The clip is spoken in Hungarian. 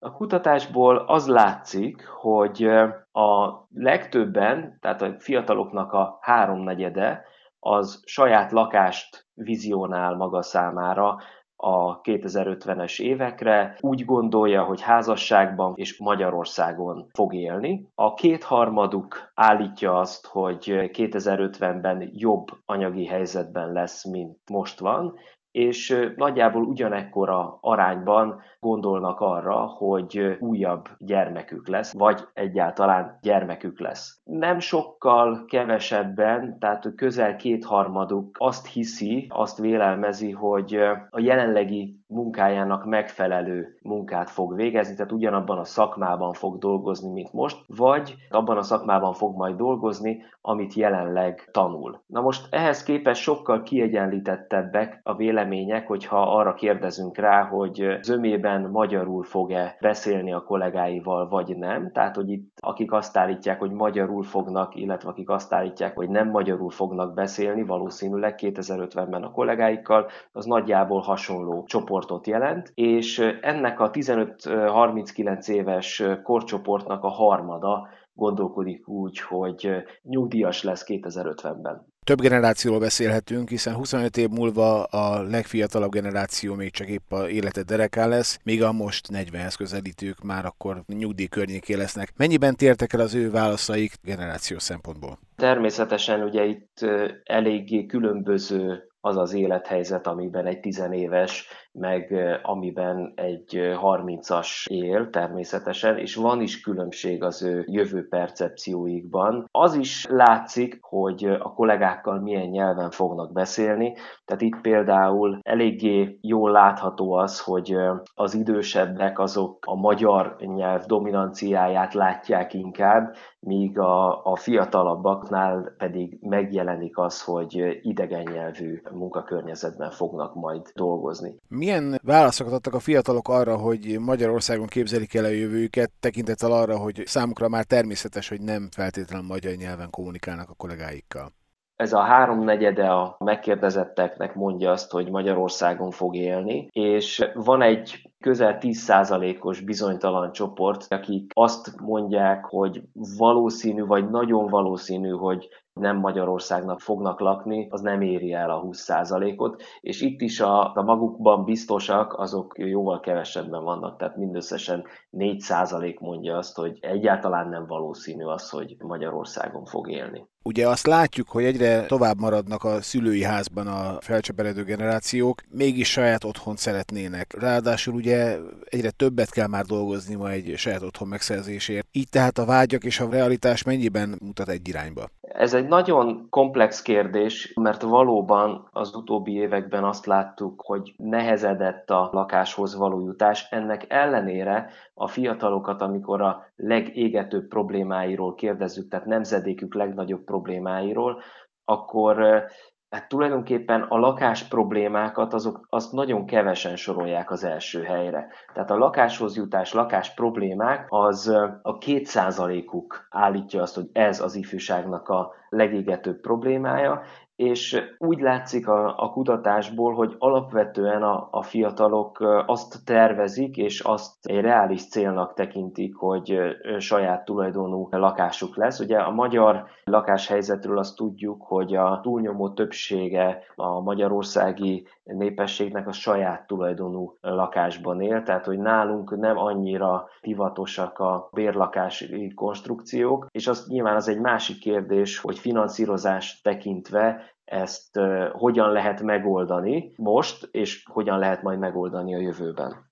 A kutatásból az látszik, hogy a legtöbben, tehát a fiataloknak a háromnegyede az saját lakást vizionál maga számára a 2050-es évekre. Úgy gondolja, hogy házasságban és Magyarországon fog élni. A kétharmaduk állítja azt, hogy 2050-ben jobb anyagi helyzetben lesz, mint most van, és nagyjából ugyanekkora arányban gondolnak arra, hogy újabb gyermekük lesz, vagy egyáltalán gyermekük lesz. Nem sokkal kevesebben, tehát közel kétharmaduk azt hiszi, azt vélelmezi, hogy a jelenlegi munkájának megfelelő munkát fog végezni, tehát ugyanabban a szakmában fog dolgozni, mint most, vagy abban a szakmában fog majd dolgozni, amit jelenleg tanul. Na most ehhez képest sokkal kiegyenlítettebbek a vélemények, hogyha arra kérdezünk rá, hogy zömében magyarul fog-e beszélni a kollégáival, vagy nem. Tehát, hogy itt akik azt állítják, hogy magyarul fognak, illetve akik azt állítják, hogy nem magyarul fognak beszélni, valószínűleg 2050-ben a kollégáikkal, az nagyjából hasonló csoportot jelent, és ennek a 15-39 éves korcsoportnak a harmada gondolkodik úgy, hogy nyugdíjas lesz 2050-ben. Több generációról beszélhetünk, hiszen 25 év múlva a legfiatalabb generáció még csak épp a élete derekán lesz, míg a most 40-hez közelítők már akkor nyugdíj környékén lesznek. Mennyiben tértek el az ő válaszaik generációs szempontból? Természetesen ugye itt eléggé különböző az az élethelyzet, amiben egy 10 éves, meg amiben egy 30-as él természetesen, és van is különbség az ő jövő percepcióikban. Az is látszik, hogy a kollégákkal milyen nyelven fognak beszélni, tehát itt például eléggé jól látható az, hogy az idősebbek azok a magyar nyelv dominanciáját látják inkább, míg a fiatalabbaknál pedig megjelenik az, hogy idegen nyelvű munkakörnyezetben fognak majd dolgozni. Milyen válaszokat adtak a fiatalok arra, hogy Magyarországon képzelik el a jövőjüket, tekintettel arra, hogy számukra már természetes, hogy nem feltétlenül magyar nyelven kommunikálnak a kollégáikkal? Ez a háromnegyede a megkérdezetteknek mondja azt, hogy Magyarországon fog élni, és van egy közel 10%-os bizonytalan csoport, akik azt mondják, hogy valószínű, vagy nagyon valószínű, hogy nem Magyarországnak fognak lakni, az nem éri el a 20%-ot, és itt is a magukban biztosak, azok jóval kevesebben vannak, tehát mindösszesen 4% mondja azt, hogy egyáltalán nem valószínű az, hogy Magyarországon fog élni. Ugye azt látjuk, hogy egyre tovább maradnak a szülői házban a felcseperedő generációk, mégis saját otthont szeretnének. Ráadásul ugye egyre többet kell már dolgozni ma egy saját otthon megszerzésért. Így tehát a vágyak és a realitás mennyiben mutat egy irányba? Ez egy nagyon komplex kérdés, mert valóban az utóbbi években azt láttuk, hogy nehezedett a lakáshoz való jutás. Ennek ellenére a fiatalokat, amikor a legégetőbb problémáiról kérdezzük, tehát nemzedékük legnagyobb problémáiról, akkor hát tulajdonképpen a lakás problémákat azt nagyon kevesen sorolják az első helyre. Tehát a lakáshoz jutás, lakás problémák az a 2%-uk állítja azt, hogy ez az ifjúságnak a legégetőbb problémája, és úgy látszik a kutatásból, hogy alapvetően a fiatalok azt tervezik, és azt egy reális célnak tekintik, hogy saját tulajdonú lakásuk lesz. Ugye a magyar lakáshelyzetről azt tudjuk, hogy a túlnyomó többsége a magyarországi népességnek a saját tulajdonú lakásban él, tehát hogy nálunk nem annyira divatosak a bérlakási konstrukciók, és az nyilván az egy másik kérdés, hogy finanszírozást tekintve ezt hogyan lehet megoldani most, és hogyan lehet majd megoldani a jövőben.